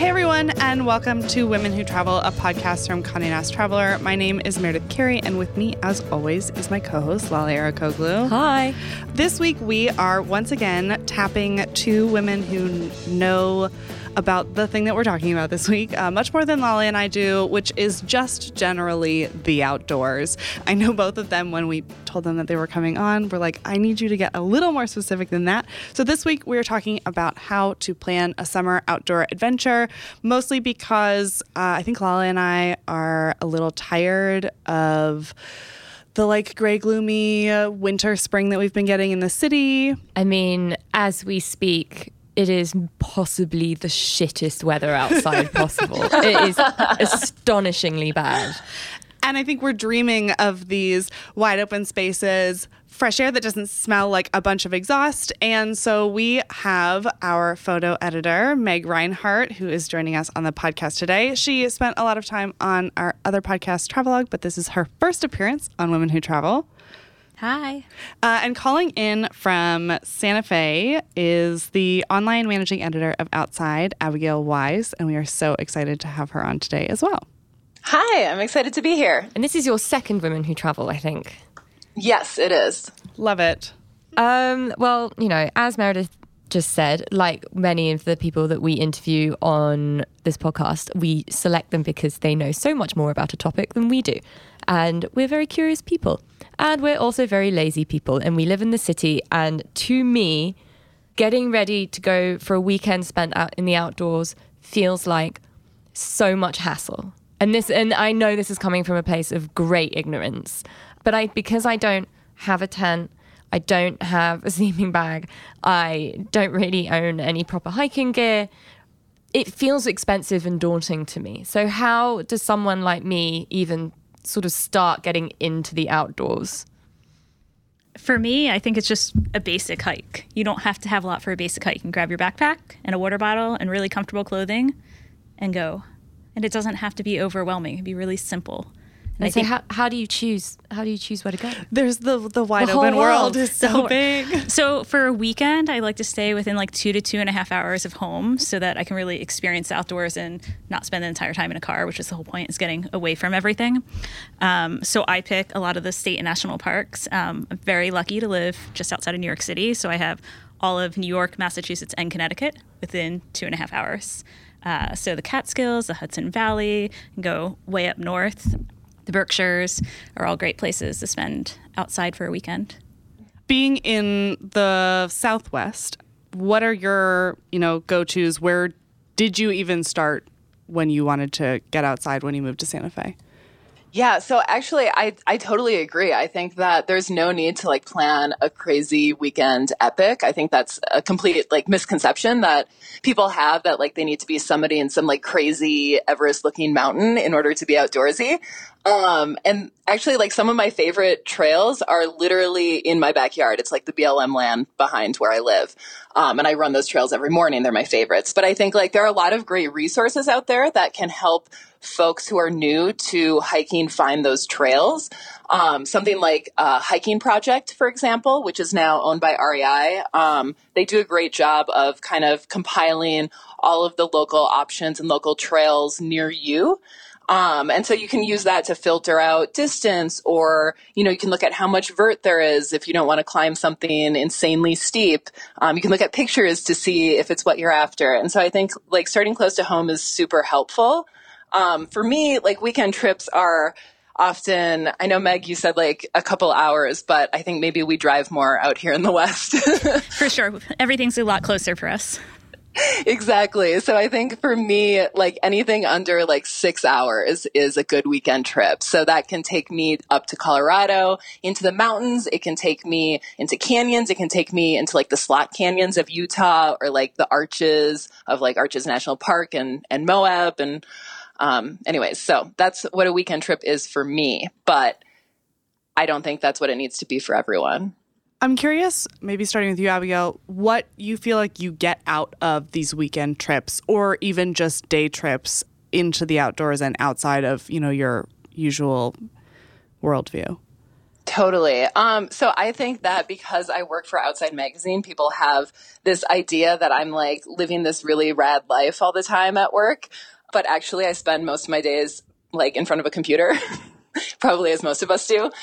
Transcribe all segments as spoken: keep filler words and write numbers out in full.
Hey everyone, and welcome to Women Who Travel, a podcast from Condé Nast Traveler. My name is Meredith Carey, and with me, as always, is my co-host, Lale Arikoglu. Hi. This week, we are once again tapping two women who know about the thing that we're talking about this week, uh, much more than Lale and I do, which is just generally the outdoors. I know both of them, when we told them that they were coming on, were like, I need you to get a little more specific than that. So this week, we're talking about how to plan a summer outdoor adventure, mostly because uh, I think Lale and I are a little tired of the like gray, gloomy uh, winter, spring that we've been getting in the city. I mean, as we speak, it is possibly the shittest weather outside possible. It is astonishingly bad. And I think we're dreaming of these wide open spaces, fresh air that doesn't smell like a bunch of exhaust. And so we have our photo editor, Meg Reinhart, who is joining us on the podcast today. She spent a lot of time on our other podcast, Travelogue, but this is her first appearance on Women Who Travel. Hi. Uh, and calling in from Santa Fe is the online managing editor of Outside, Abigail Wise, and we are so excited to have her on today as well. Hi, I'm excited to be here. And this is your second Women Who Travel, I think. Yes, it is. Love it. Um, well, you know, as Meredith just said, like many of the people that we interview on this podcast, we select them because they know so much more about a topic than we do. And we're very curious people. And we're also very lazy people. And we live in the city. And to me, getting ready to go for a weekend spent out in the outdoors feels like so much hassle. And this, and I know this is coming from a place of great ignorance. But I, because I don't have a tent, I don't have a sleeping bag, I don't really own any proper hiking gear, it feels expensive and daunting to me. So how does someone like me even sort of start getting into the outdoors? For me, I think it's just a basic hike. You don't have to have a lot for a basic hike. You can grab your backpack and a water bottle and really comfortable clothing and go. And it doesn't have to be overwhelming. It can be really simple. And, and I so think, how, how do you choose? How do you choose where to go? There's the the wide the open world. world is so big. So for a weekend, I like to stay within like two to two and a half hours of home, so that I can really experience the outdoors and not spend the entire time in a car, which is the whole point, is getting away from everything. Um, so I pick a lot of the state and national parks. Um, I'm very lucky to live just outside of New York City, so I have all of New York, Massachusetts, and Connecticut within two and a half hours. Uh, so the Catskills, the Hudson Valley, and go way up north. The Berkshires are all great places to spend outside for a weekend. Being in the Southwest, what are your, you know, go-tos? Where did you even start when you wanted to get outside when you moved to Santa Fe? Yeah, so actually, I I totally agree. I think that there's no need to like plan a crazy weekend epic. I think that's a complete like misconception that people have, that like they need to be somebody in some like crazy Everest-looking mountain in order to be outdoorsy. Um, and actually, like some of my favorite trails are literally in my backyard. It's like the B L M land behind where I live. Um, and I run those trails every morning. They're my favorites. But I think like there are a lot of great resources out there that can help folks who are new to hiking find those trails. Um, something like uh, Hiking Project, for example, which is now owned by R E I. Um, they do a great job of kind of compiling all of the local options and local trails near you. Um, and so you can use that to filter out distance, or, you know, you can look at how much vert there is if you don't want to climb something insanely steep. Um, you can look at pictures to see if it's what you're after. And so I think like starting close to home is super helpful. Um, for me, like weekend trips are often, I know, Meg, you said like a couple hours, but I think maybe we drive more out here in the West. For sure. Everything's a lot closer for us. Exactly. So I think for me, like anything under like six hours is a good weekend trip. So that can take me up to Colorado, into the mountains. It can take me into canyons. It can take me into like the slot canyons of Utah, or like the arches of like Arches National Park and, and Moab. And um, anyways, so that's what a weekend trip is for me. But I don't think that's what it needs to be for everyone. I'm curious, maybe starting with you, Abigail, what you feel like you get out of these weekend trips, or even just day trips into the outdoors and outside of, you know, your usual worldview. Totally. Um, so I think that because I work for Outside Magazine, people have this idea that I'm like living this really rad life all the time at work. But actually, I spend most of my days like in front of a computer, probably as most of us do.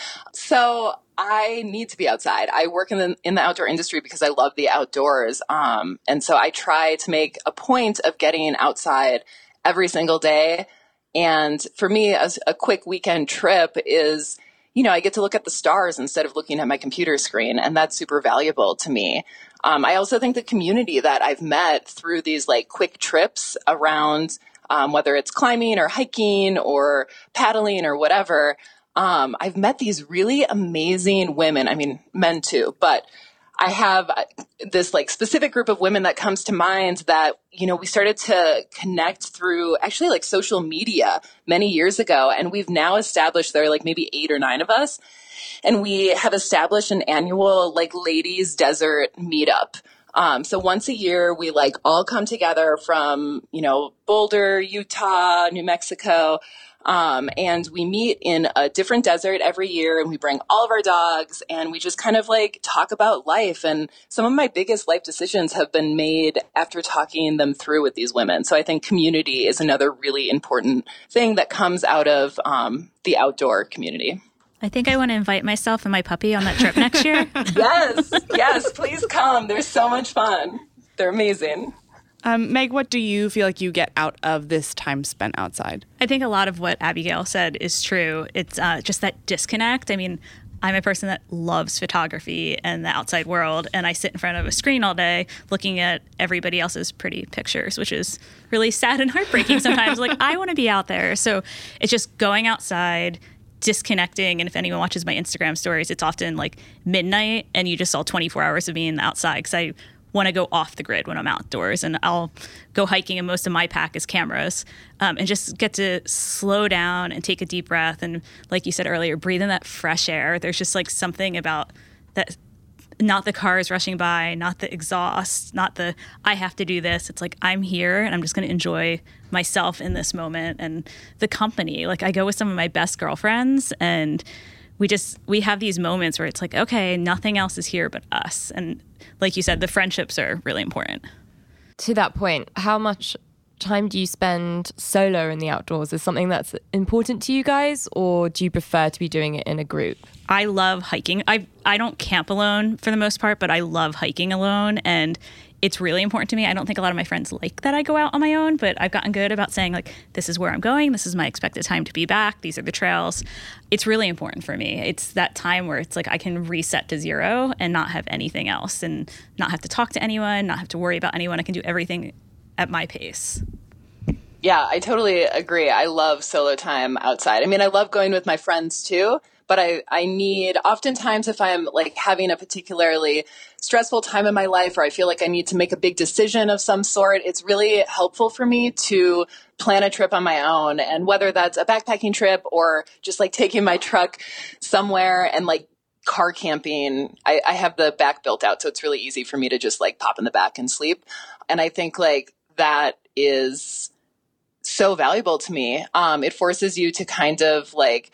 So I need to be outside. I work in the in the outdoor industry because I love the outdoors. Um, and so I try to make a point of getting outside every single day. And for me, as a quick weekend trip is, you know, I get to look at the stars instead of looking at my computer screen. And that's super valuable to me. Um, I also think the community that I've met through these like quick trips around Um, whether it's climbing or hiking or paddling or whatever, um, I've met these really amazing women. I mean, men too, but I have this like specific group of women that comes to mind that, you know, we started to connect through actually like social media many years ago. And we've now established, there are like maybe eight or nine of us. And we have established an annual like ladies desert meetup. Um, so once a year, we like all come together from, you know, Boulder, Utah, New Mexico, um, and we meet in a different desert every year, and we bring all of our dogs, and we just kind of like talk about life. And some of my biggest life decisions have been made after talking them through with these women. So I think community is another really important thing that comes out of um, the outdoor community. I think I want to invite myself and my puppy on that trip next year. Yes, yes, please come. They're so much fun. They're amazing. Um, Meg, what do you feel like you get out of this time spent outside? I think a lot of what Abigail said is true. It's uh, just that disconnect. I mean, I'm a person that loves photography and the outside world, and I sit in front of a screen all day looking at everybody else's pretty pictures, which is really sad and heartbreaking sometimes. Like, I want to be out there. So it's just going outside, disconnecting. And if anyone watches my Instagram stories, it's often like midnight and you just saw twenty-four hours of me in the outside because I want to go off the grid when I'm outdoors, and I'll go hiking and most of my pack is cameras, um, and just get to slow down and take a deep breath. And like you said earlier, breathe in that fresh air. There's just like something about that, not the cars rushing by, not the exhaust, not the, I have to do this. It's like, I'm here and I'm just going to enjoy myself in this moment and the company. Like, I go with some of my best girlfriends, and we just, we have these moments where it's like, okay, nothing else is here but us. And like you said, the friendships are really important. To that point, how much time do you spend solo in the outdoors? Is something that's important to you guys, or do you prefer to be doing it in a group? I love hiking. I I don't camp alone for the most part, but I love hiking alone, and it's really important to me. I don't think a lot of my friends like that I go out on my own, but I've gotten good about saying, like, this is where I'm going. This is my expected time to be back. These are the trails. It's really important for me. It's that time where it's like I can reset to zero and not have anything else, and not have to talk to anyone, not have to worry about anyone. I can do everything at my pace. Yeah, I totally agree. I love solo time outside. I mean, I love going with my friends too, but I, I need, oftentimes if I'm like having a particularly stressful time in my life, or I feel like I need to make a big decision of some sort, it's really helpful for me to plan a trip on my own. And whether that's a backpacking trip or just like taking my truck somewhere and like car camping, I, I have the back built out, so it's really easy for me to just like pop in the back and sleep. And I think like that is so valuable to me. Um, it forces you to kind of like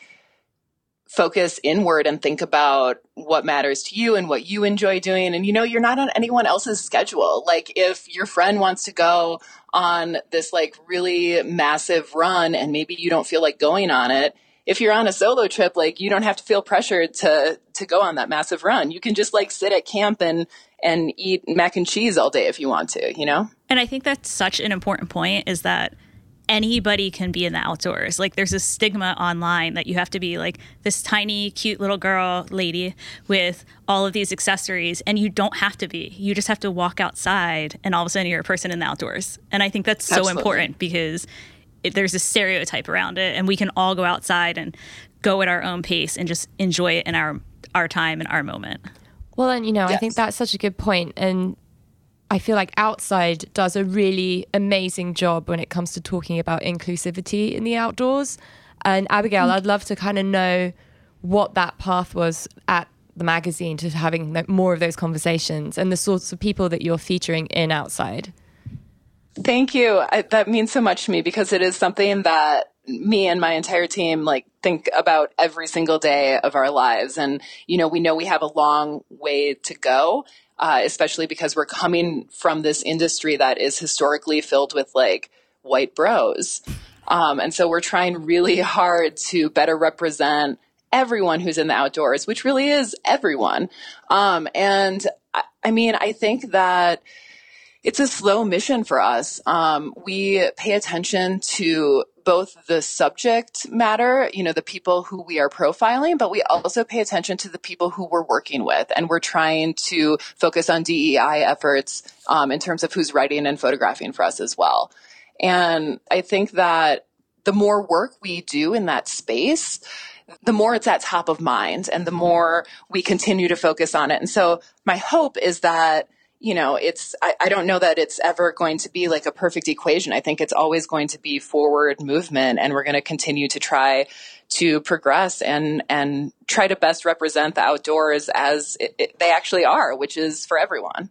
focus inward and think about what matters to you and what you enjoy doing. And, you know, you're not on anyone else's schedule. Like if your friend wants to go on this like really massive run and maybe you don't feel like going on it, if you're on a solo trip, like you don't have to feel pressured to, to go on that massive run. You can just like sit at camp and, and eat mac and cheese all day if you want to, you know? And I think that's such an important point, is that anybody can be in the outdoors. Like there's a stigma online that you have to be like this tiny, cute little girl, lady with all of these accessories, and you don't have to be. You just have to walk outside and all of a sudden you're a person in the outdoors. And I think that's so Absolutely. important because it, there's a stereotype around it, and we can all go outside and go at our own pace and just enjoy it in our our time and our moment. Well, and you know, Yes. I think that's such a good point. And I feel like Outside does a really amazing job when it comes to talking about inclusivity in the outdoors. And Abigail, I'd love to kind of know what that path was at the magazine to having more of those conversations and the sorts of people that you're featuring in Outside. Thank you. I, that means so much to me because it is something that me and my entire team like think about every single day of our lives. And, you know, we know we have a long way to go, uh, especially because we're coming from this industry that is historically filled with like white bros. Um, and so we're trying really hard to better represent everyone who's in the outdoors, which really is everyone. Um, and I, I mean, I think that it's a slow mission for us. Um, we pay attention to both the subject matter, you know, the people who we are profiling, but we also pay attention to the people who we're working with. And we're trying to focus on D E I efforts um, in terms of who's writing and photographing for us as well. And I think that the more work we do in that space, the more it's at top of mind and the more we continue to focus on it. And so my hope is that, you know, it's, I, I don't know that it's ever going to be like a perfect equation. I think it's always going to be forward movement, and we're going to continue to try to progress and, and try to best represent the outdoors as it, it, they actually are, which is for everyone.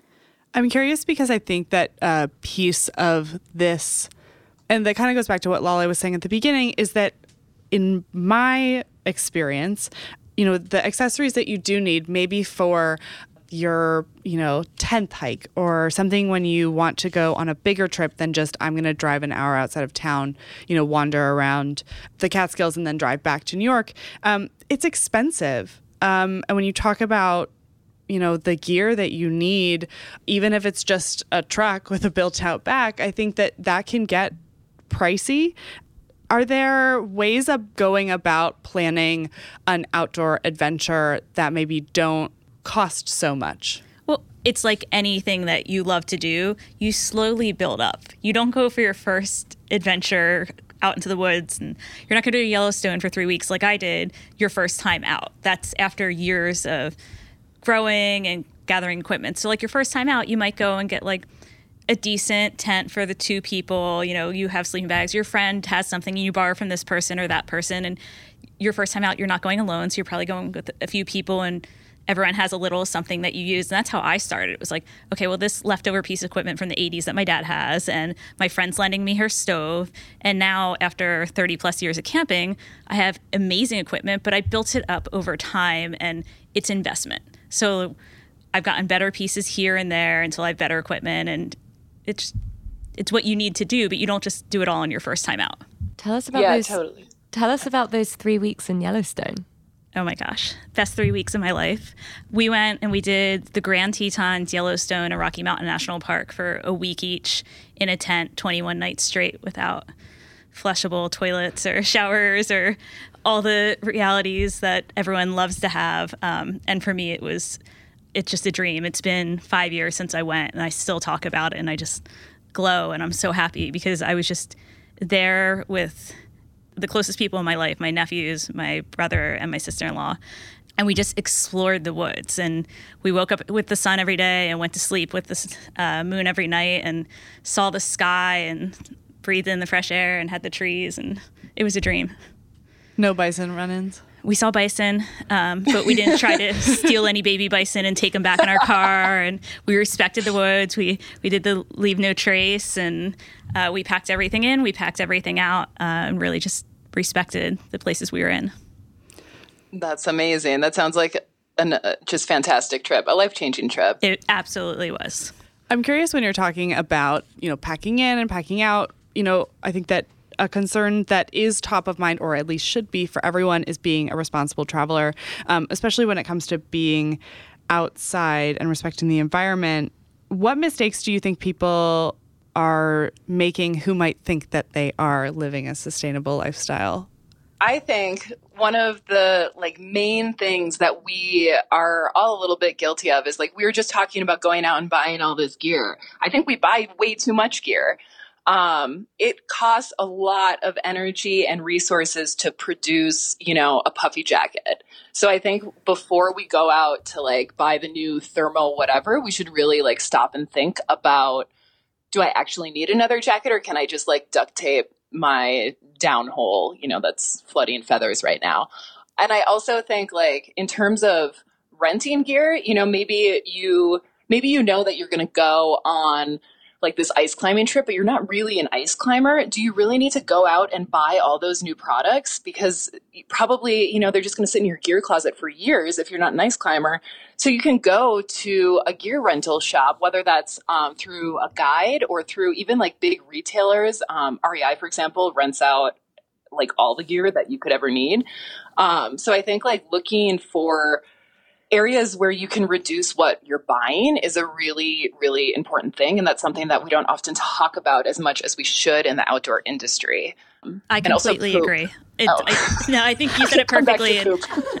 I'm curious because I think that a piece of this, and that kind of goes back to what Lale was saying at the beginning, is that in my experience, you know, the accessories that you do need maybe for your, you know, tenth hike or something when you want to go on a bigger trip than just I'm going to drive an hour outside of town, you know, wander around the Catskills and then drive back to New York. Um, it's expensive. Um, and when you talk about, you know, the gear that you need, even if it's just a truck with a built out back, I think that that can get pricey. Are there ways of going about planning an outdoor adventure that maybe don't cost so much? Well, it's like anything that you love to do. You slowly build up. You don't go for your first adventure out into the woods, and you're not going to do Yellowstone for three weeks like I did your first time out. That's after years of growing and gathering equipment. So like your first time out, you might go and get like a decent tent for the two people. You know, you have sleeping bags. Your friend has something you borrow from this person or that person. And your first time out, you're not going alone. So you're probably going with a few people, and everyone has a little something that you use. And that's how I started. It was like, okay, well, this leftover piece of equipment from the eighties that my dad has, and my friend's lending me her stove. And now after thirty plus years of camping, I have amazing equipment, but I built it up over time, and it's investment. So I've gotten better pieces here and there until I have better equipment, and it's it's what you need to do, but you don't just do it all on your first time out. Tell us about yeah, those. Totally. Tell us about those three weeks in Yellowstone. Oh my gosh, best three weeks of my life. We went and we did the Grand Tetons, Yellowstone, and Rocky Mountain National Park for a week each in a tent, twenty-one nights straight without flushable toilets or showers or all the realities that everyone loves to have. Um, and for me, it was it's just a dream. It's been five years since I went, and I still talk about it, and I just glow, and I'm so happy because I was just there with the closest people in my life, my nephews, my brother, and my sister-in-law. And we just explored the woods, and we woke up with the sun every day and went to sleep with the uh, moon every night, and saw the sky and breathed in the fresh air and had the trees, and it was a dream. No bison run-ins? We saw bison, um, but we didn't try to steal any baby bison and take them back in our car. And we respected the woods. We we did the leave no trace, and uh, we packed everything in. We packed everything out, uh, and really just respected the places we were in. That's amazing. That sounds like an uh, just fantastic trip, a life-changing trip. It absolutely was. I'm curious when you're talking about, you know, packing in and packing out, you know, I think that a concern that is top of mind, or at least should be for everyone, is being a responsible traveler, um, especially when it comes to being outside and respecting the environment. What mistakes do you think people are making who might think that they are living a sustainable lifestyle? I think one of the like main things that we are all a little bit guilty of is like we were just talking about going out and buying all this gear. I think we buy way too much gear. Um, it costs a lot of energy and resources to produce, you know, a puffy jacket. So I think before we go out to like buy the new thermal whatever, we should really like stop and think about, do I actually need another jacket, or can I just like duct tape my downhole, you know, that's flooding feathers right now? And I also think like in terms of renting gear, you know, maybe you, maybe you know that you're going to go on like this ice climbing trip, but you're not really an ice climber, do you really need to go out and buy all those new products? Because probably, you know, they're just going to sit in your gear closet for years if you're not an ice climber. So you can go to a gear rental shop, whether that's um, through a guide or through even like big retailers. Um, R E I, for example, rents out like all the gear that you could ever need. Um, so I think like looking for areas where you can reduce what you're buying is a really, really important thing. And that's something that we don't often talk about as much as we should in the outdoor industry. I completely agree. It, oh. I, no, I think you said it perfectly. And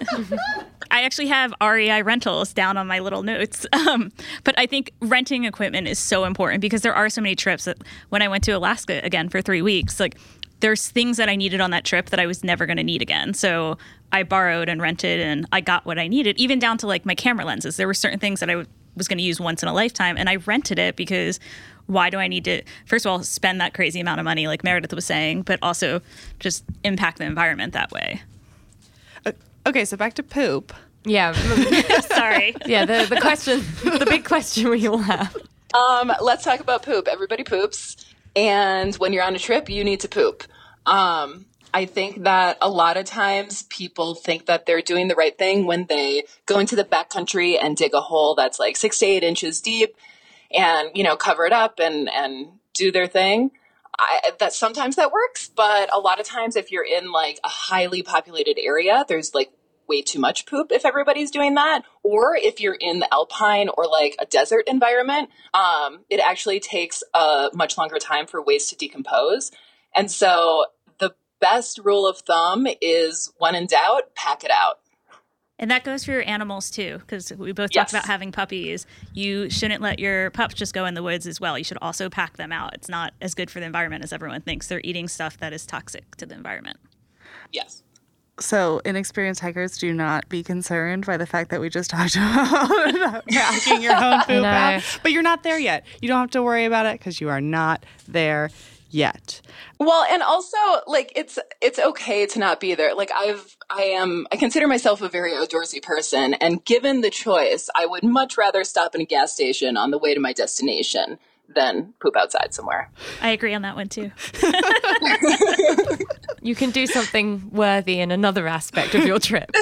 I actually have R E I rentals down on my little notes. Um, but I think renting equipment is so important because there are so many trips that when I went to Alaska again for three weeks, like there's things that I needed on that trip that I was never going to need again. So I borrowed and rented and I got what I needed, even down to like my camera lenses. There were certain things that I w- was going to use once in a lifetime and I rented it because why do I need to, first of all, spend that crazy amount of money like Meredith was saying, but also just impact the environment that way. Uh, okay, so back to poop. Yeah. Sorry. Yeah, the, the question, the big question we all have. Um, let's talk about poop. Everybody poops. And when you're on a trip, you need to poop. Um, I think that a lot of times people think that they're doing the right thing when they go into the backcountry and dig a hole that's like six to eight inches deep and, you know, cover it up and, and do their thing. I, that sometimes that works, but a lot of times if you're in like a highly populated area, there's like way too much poop if everybody's doing that. Or if you're in the alpine or like a desert environment, um, it actually takes a much longer time for waste to decompose. And so the best rule of thumb is when in doubt, pack it out. And that goes for your animals too, because we both Yes. talked about having puppies. You shouldn't let your pups just go in the woods as well. You should also pack them out. It's not as good for the environment as everyone thinks. They're eating stuff that is toxic to the environment. Yes. So inexperienced hikers, do not be concerned by the fact that we just talked about packing your own poop out. But you're not there yet. You don't have to worry about it because you are not there yet. Well, and also like it's it's okay to not be there. Like I've I am I consider myself a very outdoorsy person, and given the choice, I would much rather stop in a gas station on the way to my destination than poop outside somewhere. I agree on that one too. You can do something worthy in another aspect of your trip.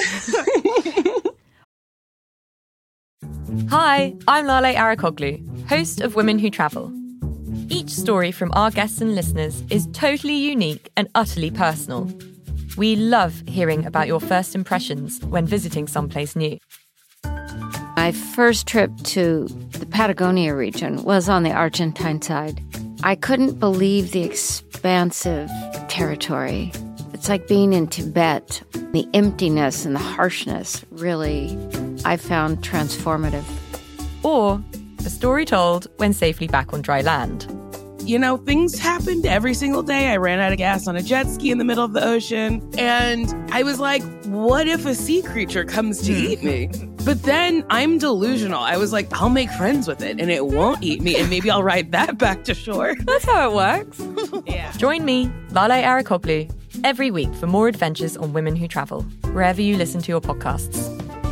Hi, I'm Lale Arakoglu, host of Women Who Travel. Each story from our guests and listeners is totally unique and utterly personal. We love hearing about your first impressions when visiting someplace new. My first trip to the Patagonia region was on the Argentine side. I couldn't believe the expansive territory. It's like being in Tibet. The emptiness and the harshness really, I found transformative. Or a story told when safely back on dry land. You know, things happened every single day. I ran out of gas on a jet ski in the middle of the ocean. And I was like, what if a sea creature comes to eat me? But then I'm delusional. I was like, I'll make friends with it and it won't eat me. And maybe I'll ride that back to shore. That's how it works. Yeah. Join me, Lale Arakoglu, every week for more adventures on Women Who Travel, wherever you listen to your podcasts.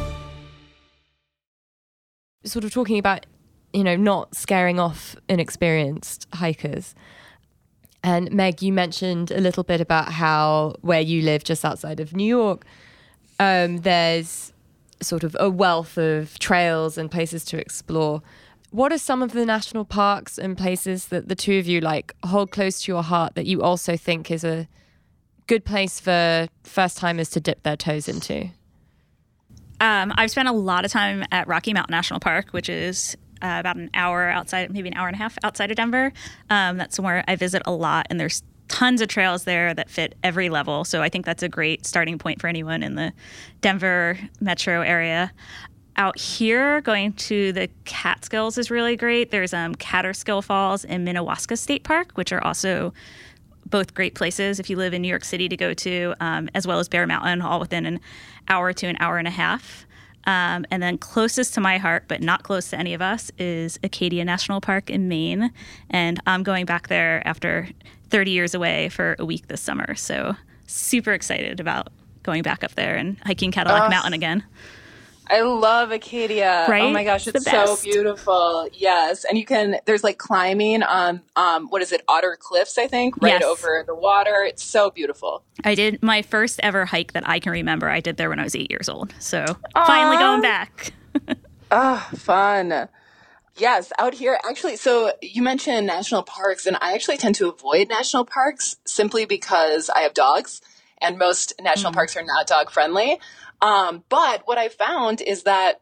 Sort of talking about, you know, not scaring off inexperienced hikers. And Meg, you mentioned a little bit about how where you live just outside of New York, um, there's sort of a wealth of trails and places to explore. What are some of the national parks and places that the two of you like hold close to your heart that you also think is a good place for first timers to dip their toes into? Um, I've spent a lot of time at Rocky Mountain National Park, which is uh, about an hour outside, maybe an hour and a half outside of Denver. Um, that's somewhere I visit a lot, and there's tons of trails there that fit every level. So I think that's a great starting point for anyone in the Denver metro area. Out here, going to the Catskills is really great. There's um, Catterskill Falls and Minnewaska State Park, which are also both great places if you live in New York City to go to, um, as well as Bear Mountain, all within an hour to an hour and a half. Um, and then closest to my heart, but not close to any of us, is Acadia National Park in Maine. And I'm going back there after thirty years away for a week this summer. So super excited about going back up there and hiking Cadillac uh, Mountain again. I love Acadia. Right? Oh my gosh, It's it's, the so best. beautiful. Yes. And you can, there's like climbing on, um, what is it, Otter Cliffs, I think, right Yes. over the water. It's so beautiful. I did my first ever hike that I can remember. I did there when I was eight years old. So finally going back. Oh, fun. Yes, out here, actually, so you mentioned national parks, and I actually tend to avoid national parks simply because I have dogs, and most national parks are not dog friendly. Um, but what I found is that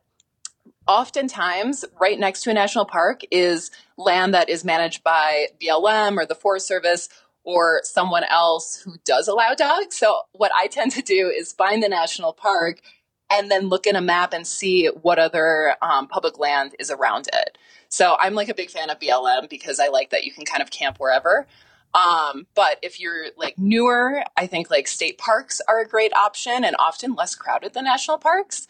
oftentimes right next to a national park is land that is managed by B L M or the Forest Service or someone else who does allow dogs. So what I tend to do is find the national park and then look in a map and see what other um, public land is around it. So I'm like a big fan of B L M because I like that you can kind of camp wherever. Um, but if you're like newer, I think like state parks are a great option and often less crowded than national parks.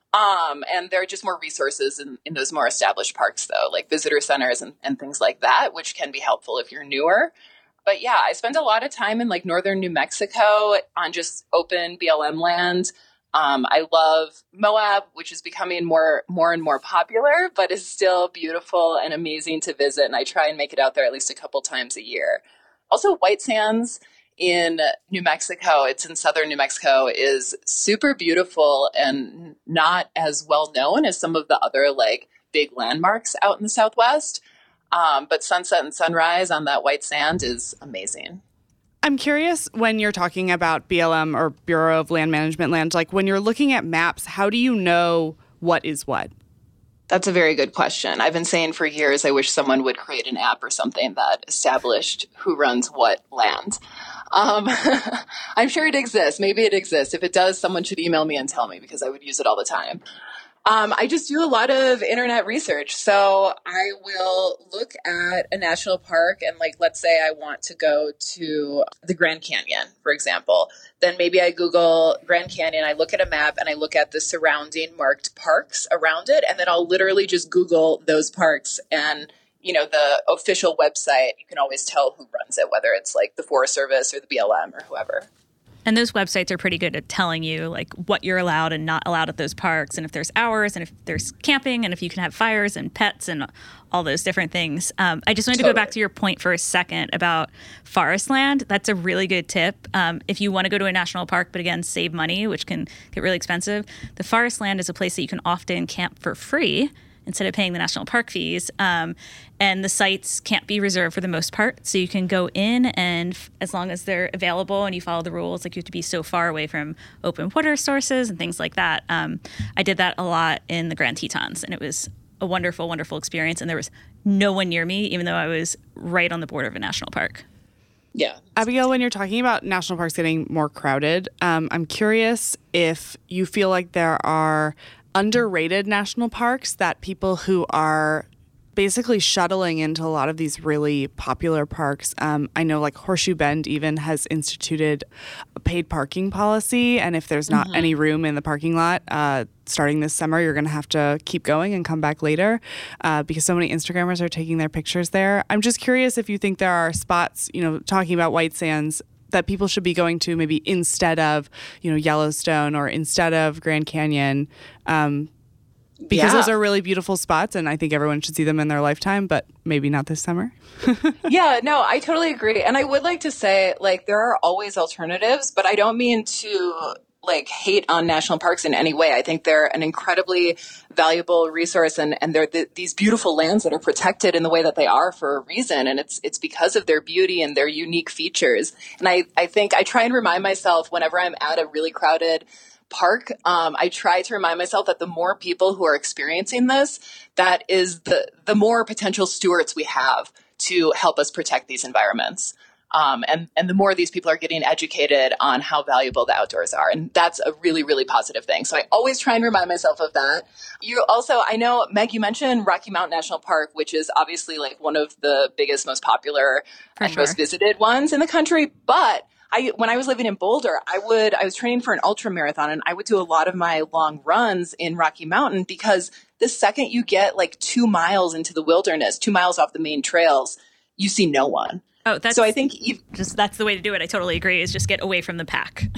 Um, and there are just more resources in, in those more established parks, though, like visitor centers and, and things like that, which can be helpful if you're newer. But yeah, I spend a lot of time in like northern New Mexico on just open B L M land. Um, I love Moab, which is becoming more, more and more popular, but is still beautiful and amazing to visit. And I try and make it out there at least a couple times a year. Also, White Sands in New Mexico, it's in southern New Mexico, is super beautiful and not as well known as some of the other like big landmarks out in the Southwest. Um, but sunset and sunrise on that white sand is amazing. I'm curious, when you're talking about B L M or Bureau of Land Management land, like when you're looking at maps, how do you know what is what? That's a very good question. I've been saying for years, I wish someone would create an app or something that established who runs what land. Um, I'm sure it exists. Maybe it exists. If it does, someone should email me and tell me because I would use it all the time. Um, I just do a lot of internet research. So I will look at a national park and like, let's say I want to go to the Grand Canyon, for example. Then maybe I Google Grand Canyon, I look at a map and I look at the surrounding marked parks around it. And then I'll literally just Google those parks and, you know, the official website, you can always tell who runs it, whether it's like the Forest Service or the B L M or whoever. And those websites are pretty good at telling you like what you're allowed and not allowed at those parks, and if there's hours, and if there's camping, and if you can have fires and pets and all those different things. Um, I just wanted totally. to go back to your point for a second about forest land. That's a really good tip. Um, if you want to go to a national park, but again, save money, which can get really expensive, the forest land is a place that you can often camp for free instead of paying the national park fees. Um, and the sites can't be reserved for the most part. So you can go in and f- as long as they're available and you follow the rules, like you have to be so far away from open water sources and things like that. Um, I did that a lot in the Grand Tetons, and it was a wonderful, wonderful experience. And there was no one near me, even though I was right on the border of a national park. Yeah. Abigail, when you're talking about national parks getting more crowded, um, I'm curious if you feel like there are underrated national parks that people who are basically shuttling into a lot of these really popular parks. Um, I know like Horseshoe Bend even has instituted a paid parking policy. And if there's not mm-hmm. any room in the parking lot, uh, starting this summer, you're going to have to keep going and come back later uh, because so many Instagrammers are taking their pictures there. I'm just curious if you think there are spots, you know, talking about White Sands, that people should be going to maybe instead of, you know, Yellowstone or instead of Grand Canyon, um, because yeah. those are really beautiful spots and I think everyone should see them in their lifetime, but maybe not this summer. Yeah, no, I totally agree. And I would like to say, like, there are always alternatives, but I don't mean to like hate on national parks in any way. I think they're an incredibly valuable resource, and, and they're th- these beautiful lands that are protected in the way that they are for a reason. And it's, it's because of their beauty and their unique features. And I, I think I try and remind myself whenever I'm at a really crowded park, um, I try to remind myself that the more people who are experiencing this, that is the, the more potential stewards we have to help us protect these environments. Um, and, and the more these people are getting educated on how valuable the outdoors are. And that's a really, really positive thing. So I always try and remind myself of that. You also, I know, Meg, you mentioned Rocky Mountain National Park, which is obviously like one of the biggest, most popular For and sure. most visited ones in the country. But I, when I was living in Boulder, I would, I was training for an ultra marathon, and I would do a lot of my long runs in Rocky Mountain because the second you get like two miles into the wilderness, two miles off the main trails, you see no one. Oh, that's so I think you, just that's the way to do it. I totally agree. Is just get away from the pack.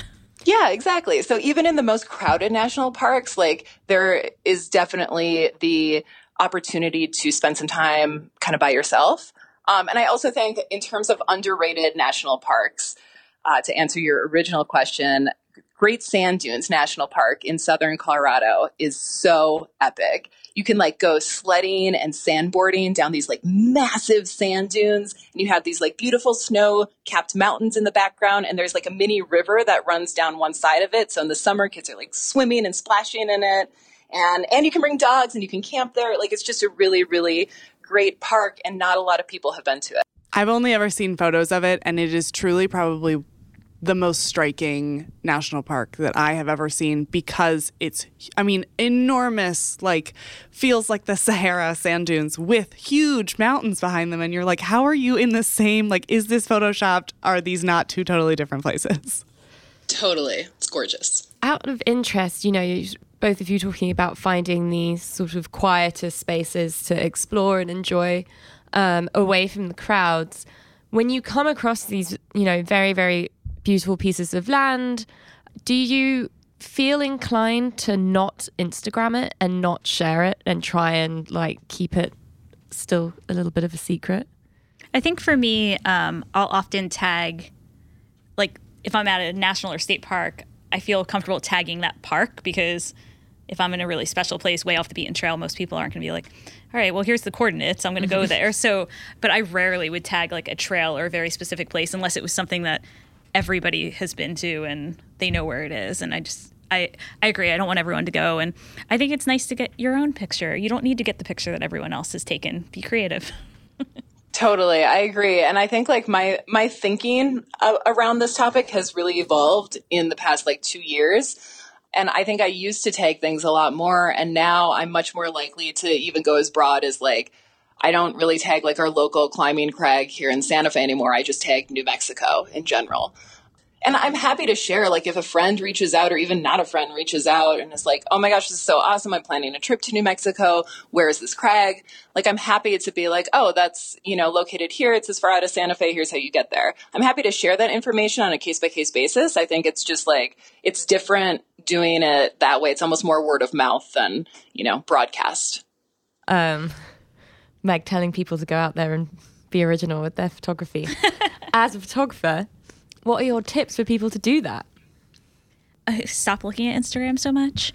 Yeah, exactly. So even in the most crowded national parks, like there is definitely the opportunity to spend some time kind of by yourself. Um, and I also think in terms of underrated national parks, uh, to answer your original question, Great Sand Dunes National Park in southern Colorado is so epic. You can like go sledding and sandboarding down these like massive sand dunes, and you have these like beautiful snow-capped mountains in the background, and there's like a mini river that runs down one side of it. So in the summer, kids are like swimming and splashing in it, and and you can bring dogs and you can camp there. Like it's just a really, really great park, and not a lot of people have been to it. I've only ever seen photos of it, and it is truly probably the most striking national park that I have ever seen because it's, I mean, enormous, like feels like the Sahara sand dunes with huge mountains behind them. And you're like, how are you in the same, like, is this photoshopped? Are these not two totally different places? Totally. It's gorgeous. Out of interest, you know, you, both of you talking about finding these sort of quieter spaces to explore and enjoy um, away from the crowds. When you come across these, you know, very, very beautiful pieces of land, do you feel inclined to not Instagram it and not share it and try and like keep it still a little bit of a secret? I think for me, um, I'll often tag, like if I'm at a national or state park, I feel comfortable tagging that park because if I'm in a really special place way off the beaten trail, most people aren't going to be like, all right, well, here's the coordinates. I'm going to go there. So, but I rarely would tag like a trail or a very specific place unless it was something that everybody has been to and they know where it is. And I just, I, I agree. I don't want everyone to go. And I think it's nice to get your own picture. You don't need to get the picture that everyone else has taken. Be creative. Totally. I agree. And I think like my, my thinking uh, around this topic has really evolved in the past like two years. And I think I used to tag things a lot more. And now I'm much more likely to even go as broad as like, I don't really tag like our local climbing crag here in Santa Fe anymore. I just tag New Mexico in general. And I'm happy to share, like if a friend reaches out or even not a friend reaches out and is like, oh my gosh, this is so awesome. I'm planning a trip to New Mexico. Where is this crag? Like I'm happy to be like, oh, that's, you know, located here. It's as far out of Santa Fe. Here's how you get there. I'm happy to share that information on a case by case basis. I think it's just like, it's different doing it that way. It's almost more word of mouth than, you know, broadcast. Um, Meg telling people to go out there and be original with their photography. As a photographer, what are your tips for people to do that? Uh, stop looking at Instagram so much.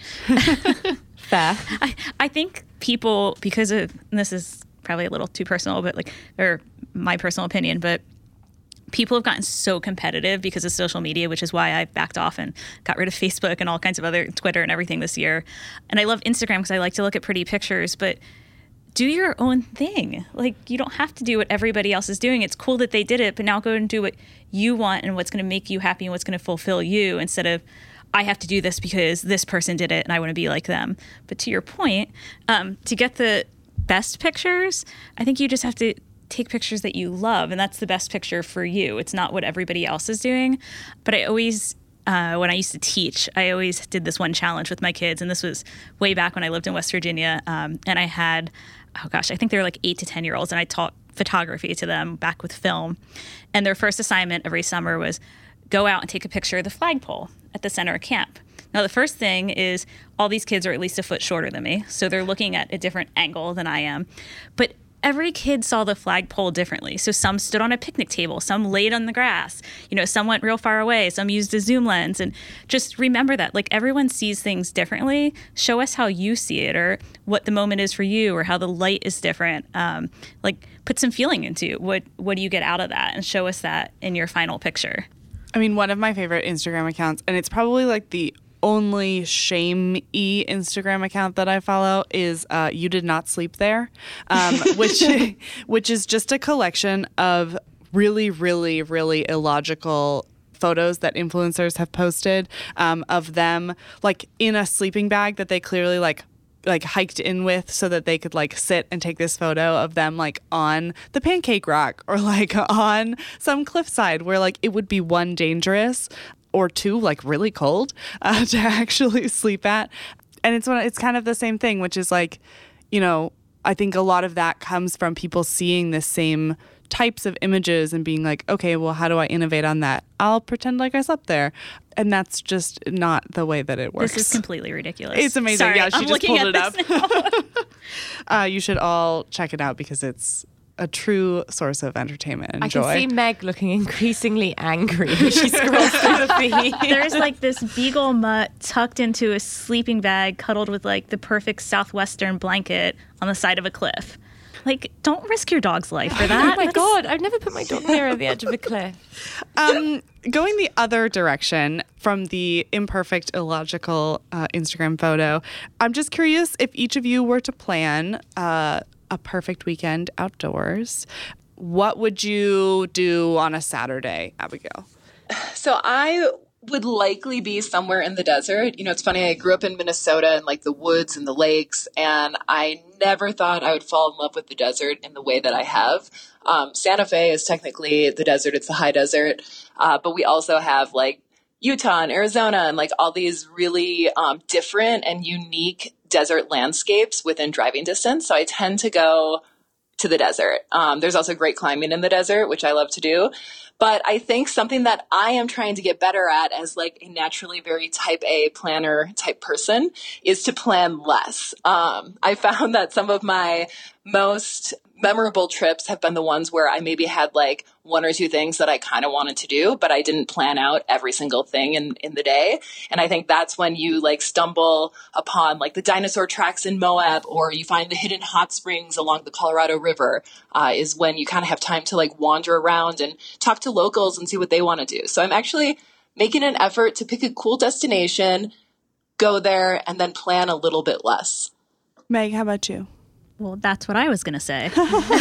Fair. I, I think people, because of, and this is probably a little too personal, but like, or my personal opinion, but people have gotten so competitive because of social media, which is why I backed off and got rid of Facebook and all kinds of other Twitter and everything this year. And I love Instagram because I like to look at pretty pictures, but do your own thing. Like, you don't have to do what everybody else is doing. It's cool that they did it, but now go and do what you want and what's going to make you happy and what's going to fulfill you instead of, I have to do this because this person did it and I want to be like them. But to your point, um, to get the best pictures, I think you just have to take pictures that you love, and that's the best picture for you. It's not what everybody else is doing. But I always... Uh, when I used to teach, I always did this one challenge with my kids, and this was way back when I lived in West Virginia, um, and I had, oh gosh, I think they were like eight to ten-year-olds, and I taught photography to them back with film. And their first assignment every summer was go out and take a picture of the flagpole at the center of camp. Now, the first thing is all these kids are at least a foot shorter than me, so they're looking at a different angle than I am. But every kid saw the flagpole differently. So some stood on a picnic table, some laid on the grass, you know, some went real far away, some used a zoom lens. And just remember that, like, everyone sees things differently. Show us how you see it, or what the moment is for you, or how the light is different. Um, like, put some feeling into it. What, what do you get out of that? And show us that in your final picture. I mean, one of my favorite Instagram accounts, and it's probably like the only shame-y Instagram account that I follow, is uh, You Did Not Sleep There, um, which which is just a collection of really, really, really illogical photos that influencers have posted um, of them like in a sleeping bag that they clearly like like hiked in with so that they could like sit and take this photo of them like on the Pancake Rock or like on some cliffside where like it would be one dangerous or two, like really cold uh, to actually sleep at. And it's one, it's kind of the same thing, which is like, you know, I think a lot of that comes from people seeing this same types of images and being like, okay, well, how do I innovate on that? I'll pretend like I slept there. And that's just not the way that it works. This is completely ridiculous. It's amazing. Sorry, yeah, she I'm just looking pulled at it up. uh, you should all check it out because it's a true source of entertainment and I joy. can see Meg looking increasingly angry as she scrolls through the feed. There's like this beagle mutt tucked into a sleeping bag, cuddled with like the perfect southwestern blanket on the side of a cliff. Like, don't risk your dog's life for that. Oh my God, I've never put my dog near the edge of a cliff. Um, going the other direction from the imperfect, illogical uh, Instagram photo, I'm just curious if each of you were to plan uh, a perfect weekend outdoors, what would you do on a Saturday, Abigail? So I would likely be somewhere in the desert. You know, it's funny, I grew up in Minnesota and like the woods and the lakes, and I never thought I would fall in love with the desert in the way that I have. Um, Santa Fe is technically the desert. It's the high desert. Uh, but we also have like Utah and Arizona and like all these really um, different and unique desert landscapes within driving distance. So I tend to go to the desert. Um, there's also great climbing in the desert, which I love to do. But I think something that I am trying to get better at as like a naturally very type A planner type person is to plan less. Um, I found that some of my most memorable trips have been the ones where I maybe had like one or two things that I kind of wanted to do, but I didn't plan out every single thing in, in the day. And I think that's when you like stumble upon like the dinosaur tracks in Moab, or you find the hidden hot springs along the Colorado River, uh, is when you kind of have time to like wander around and talk to locals and see what they want to do. So I'm actually making an effort to pick a cool destination, go there, and then plan a little bit less. Meg, how about you? Well, that's what I was going to say.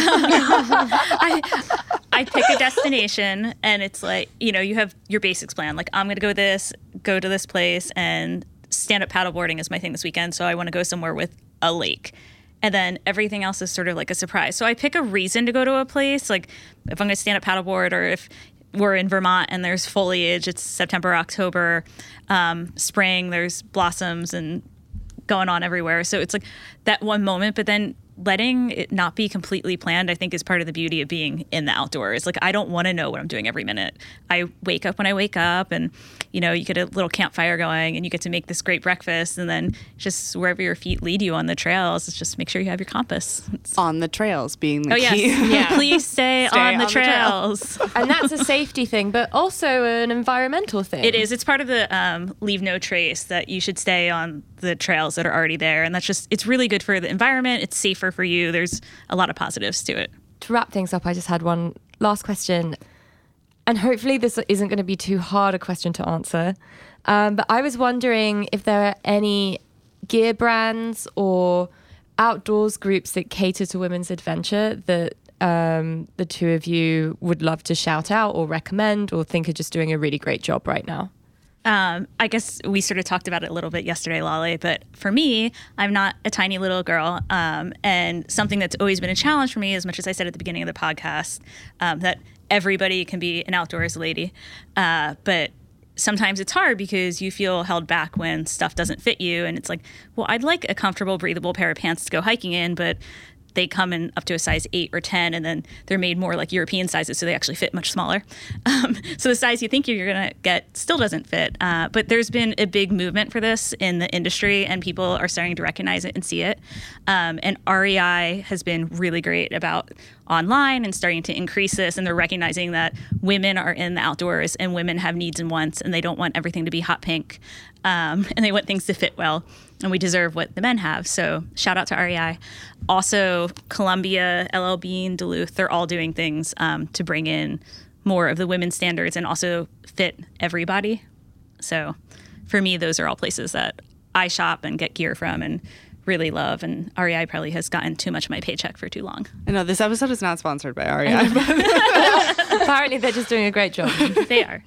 I, I pick a destination and it's like, you know, you have your basics plan. Like, I'm going to go this, go to this place, and stand-up paddleboarding is my thing this weekend. So I want to go somewhere with a lake. And then everything else is sort of like a surprise. So I pick a reason to go to a place. Like if I'm going to stand up paddleboard, or if we're in Vermont and there's foliage, it's September, October, um, spring, there's blossoms and going on everywhere. So it's like that one moment, but then letting it not be completely planned, I think, is part of the beauty of being in the outdoors. Like, I don't want to know what I'm doing every minute. I wake up when I wake up, and, you know, you get a little campfire going and you get to make this great breakfast, and then just wherever your feet lead you on the trails, it's just make sure you have your compass. It's, On the trails being the oh, yes. key. Yeah. Please stay, Stay on, the, on the trails. And that's a safety thing, but also an environmental thing. It is. It's part of the um, leave no trace, that you should stay on the trails that are already there. And that's just, it's really good for the environment. It's safer for you. There's a lot of positives to it. To wrap things up, I just had one last question. And hopefully this isn't going to be too hard a question to answer. Um, but I was wondering if there are any gear brands or outdoors groups that cater to women's adventure that um, the two of you would love to shout out or recommend, or think are just doing a really great job right now. Um, I guess we sort of talked about it a little bit yesterday, Lolly, but for me, I'm not a tiny little girl. Um, and something that's always been a challenge for me, as much as I said at the beginning of the podcast, um, that everybody can be an outdoors lady. Uh, but sometimes it's hard because you feel held back when stuff doesn't fit you. And it's like, well, I'd like a comfortable, breathable pair of pants to go hiking in, but they come in up to a size eight or ten, and then they're made more like European sizes, so they actually fit much smaller. Um, so the size you think you're going to get still doesn't fit. Uh, but there's been a big movement for this in the industry, and people are starting to recognize it and see it. Um, and R E I has been really great about online and starting to increase this, and they're recognizing that women are in the outdoors and women have needs and wants, and they don't want everything to be hot pink, um, and they want things to fit well, and we deserve what the men have. So shout out to R E I. Also, Columbia, L L Bean, Duluth, they're all doing things um, to bring in more of the women's standards and also fit everybody. So for me, those are all places that I shop and get gear from and really love, and R E I probably has gotten too much of my paycheck for too long. I know this episode is not sponsored by R E I. But Apparently they're just doing a great job. They are.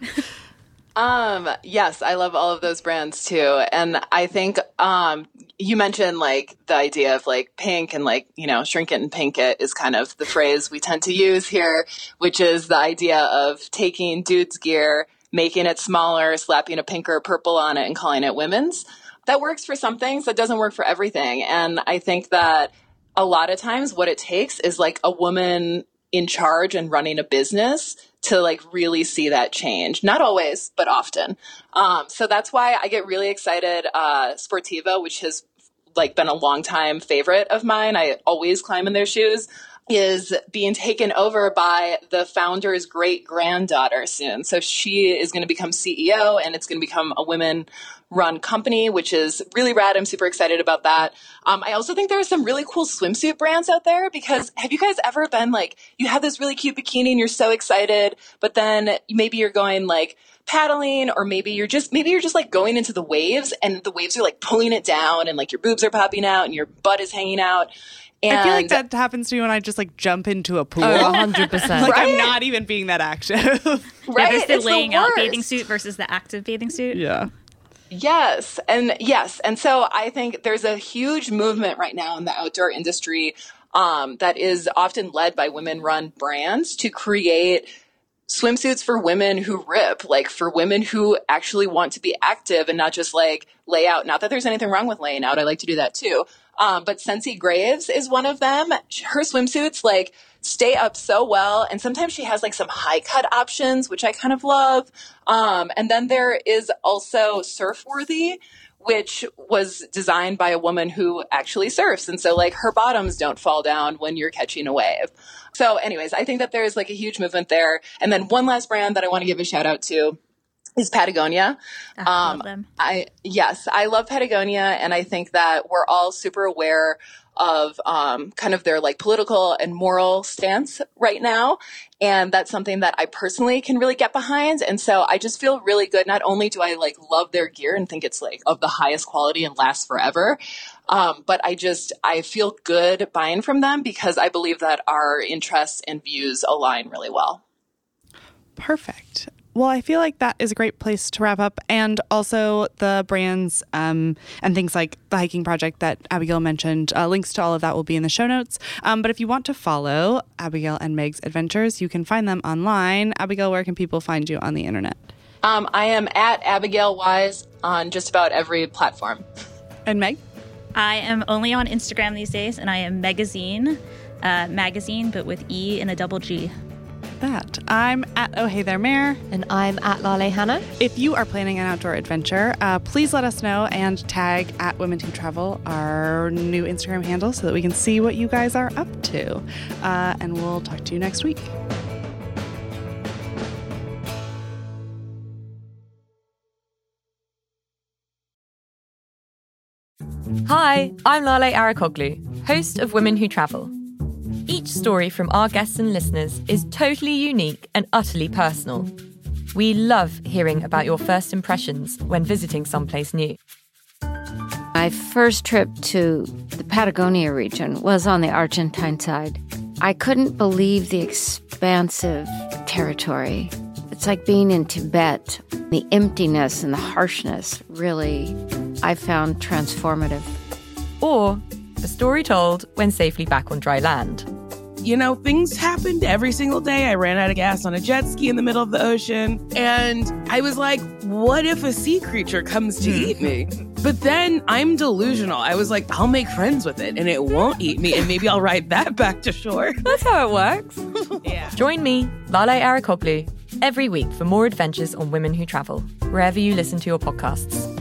Um, yes, I love all of those brands too. And I think, um, you mentioned like the idea of like pink and like, you know, shrink it and pink it is kind of the phrase we tend to use here, which is the idea of taking dude's gear, making it smaller, slapping a pink or a purple on it and calling it women's. That works for some things. That doesn't work for everything. And I think that a lot of times what it takes is like a woman in charge and running a business to like really see that change. Not always, but often. Um, so that's why I get really excited. Uh, Sportiva, which has like been a long time favorite of mine, I always climb in their shoes, is being taken over by the founder's great granddaughter soon. So she is going to become C E O, and it's going to become a women run company, which is really rad. I'm super excited about that. Um, I also think there are some really cool swimsuit brands out there, because have you guys ever been like, you have this really cute bikini and you're so excited, but then maybe you're going like paddling, or maybe you're just, maybe you're just like going into the waves and the waves are like pulling it down and like your boobs are popping out and your butt is hanging out. And I feel like that happens to me when I just like jump into a pool. Oh, one hundred percent. Like Right? I'm not even being that active. right? Yeah, there's the It's laying out worst. bathing suit versus the active bathing suit. Yeah. Yes. And yes. And so I think there's a huge movement right now in the outdoor industry um, that is often led by women run brands to create swimsuits for women who rip, like for women who actually want to be active and not just like lay out. Not that there's anything wrong with laying out. I like to do that too. Um, but Sensi Graves is one of them. Her swimsuits like stay up so well. And sometimes she has like some high cut options, which I kind of love. Um, and then there is also Surfworthy, which was designed by a woman who actually surfs. And so like her bottoms don't fall down when you're catching a wave. So anyways, I think that there's like a huge movement there. And then one last brand that I want to give a shout out to is Patagonia. I Um, love them. I, yes, I love Patagonia. And I think that we're all super aware of um, kind of their like political and moral stance right now. And that's something that I personally can really get behind. And so I just feel really good. Not only do I like love their gear and think it's like of the highest quality and lasts forever, um, but I just, I feel good buying from them because I believe that our interests and views align really well. Perfect. Well, I feel like that is a great place to wrap up. And also the brands um, and things like the hiking project that Abigail mentioned, uh, links to all of that will be in the show notes. Um, but if you want to follow Abigail and Meg's adventures, you can find them online. Abigail, where can people find you on the internet? Um, I am at Abigail Wise on just about every platform. And Meg? I am only on Instagram these days, and I am Megazine, uh, magazine, but with E and a double G. That. I'm at Oh Hey There Mare. And I'm at Lale Hannah. If you are planning an outdoor adventure, uh, please let us know and tag at Women Who Travel, our new Instagram handle, so that we can see what you guys are up to. Uh, and we'll talk to you next week. Hi, I'm Lale Arakoglu, host of Women Who Travel. Each story from our guests and listeners is totally unique and utterly personal. We love hearing about your first impressions when visiting someplace new. My first trip to the Patagonia region was on the Argentine side. I couldn't believe the expansive territory. It's like being in Tibet. The emptiness and the harshness really, I found transformative. Or a story told when safely back on dry land. You know, things happened every single day. I ran out of gas on a jet ski in the middle of the ocean. And I was like, what if a sea creature comes to eat me? But then I'm delusional. I was like, I'll make friends with it and it won't eat me. And maybe I'll ride that back to shore. That's how it works. Yeah. Join me, Lale Arakoglu, every week for more adventures on Women Who Travel, wherever you listen to your podcasts.